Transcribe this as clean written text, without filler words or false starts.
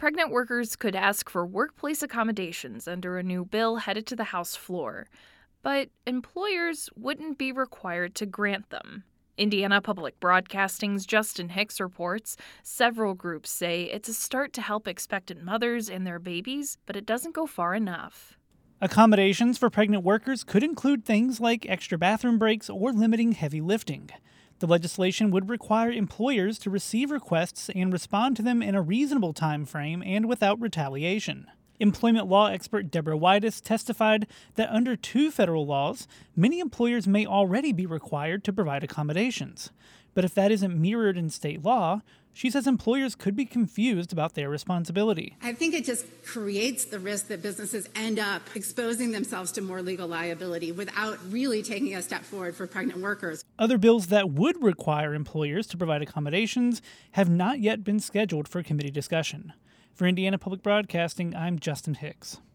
pregnant workers could ask for workplace accommodations under a new bill headed to the House floor, but employers wouldn't be required to grant them. Indiana Public Broadcasting's Justin Hicks reports several groups say it's a start to help expectant mothers and their babies, but it doesn't go far enough. Accommodations for pregnant workers could include things like extra bathroom breaks or limiting heavy lifting. The legislation would require employers to receive requests and respond to them in a reasonable time frame and without retaliation. Employment law expert Deborah Whitus testified that under 2 federal laws, many employers may already be required to provide accommodations. But if that isn't mirrored in state law, she says employers could be confused about their responsibility. I think it just creates the risk that businesses end up exposing themselves to more legal liability without really taking a step forward for pregnant workers. Other bills that would require employers to provide accommodations have not yet been scheduled for committee discussion. For Indiana Public Broadcasting, I'm Justin Hicks.